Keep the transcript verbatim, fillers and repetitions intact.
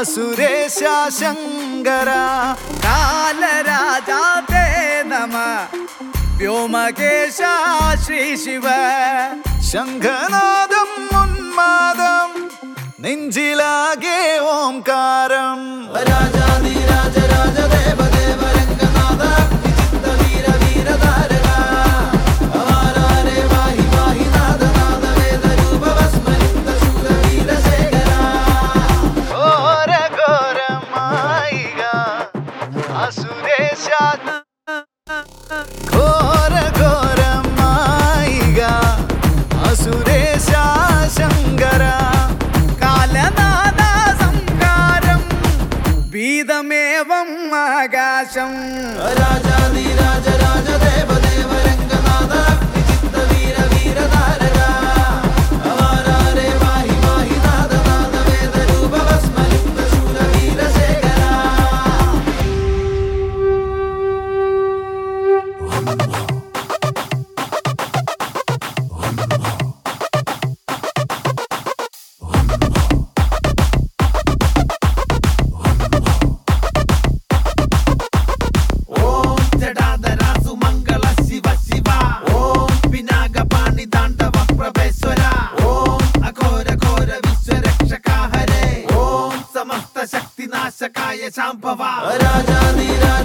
സുരേശ ശങ്കര കാലരാജാ തേ നമഃ വ്യോമകേശ ശ്രീ ശിവ ശംഖനാദം ഉന്മാദം നെഞ്ചിലാകെ ഓംകാരം രാജാധിരാജ രാജദേവ ദേവ രംഗനാഥ വിചിത്ര വീര വീരധാരക അവാരേ വാഹി വാഹി നാദ നാദ വേദ രൂപ വസ്മരിത ശൂര വീരശേഖര ഘോര ഘോരമായിക അസുരേശ ഘോര ഘോരമായിക അസുരേശ ശങ്കര കാലനാദ സംഹാരം വീതമേവം ആകാശം രാജാധിരാജ രാജദേവ ദേവ രംഗനാഥ വിചിത്ര വീര വീരധാരക അവാരേ വാഹി വാഹി നാദ നാദ വേദ രൂപ വസ്മരിത ശൂര വീരശേഖര ശാംഭവ രാജാധിരാജ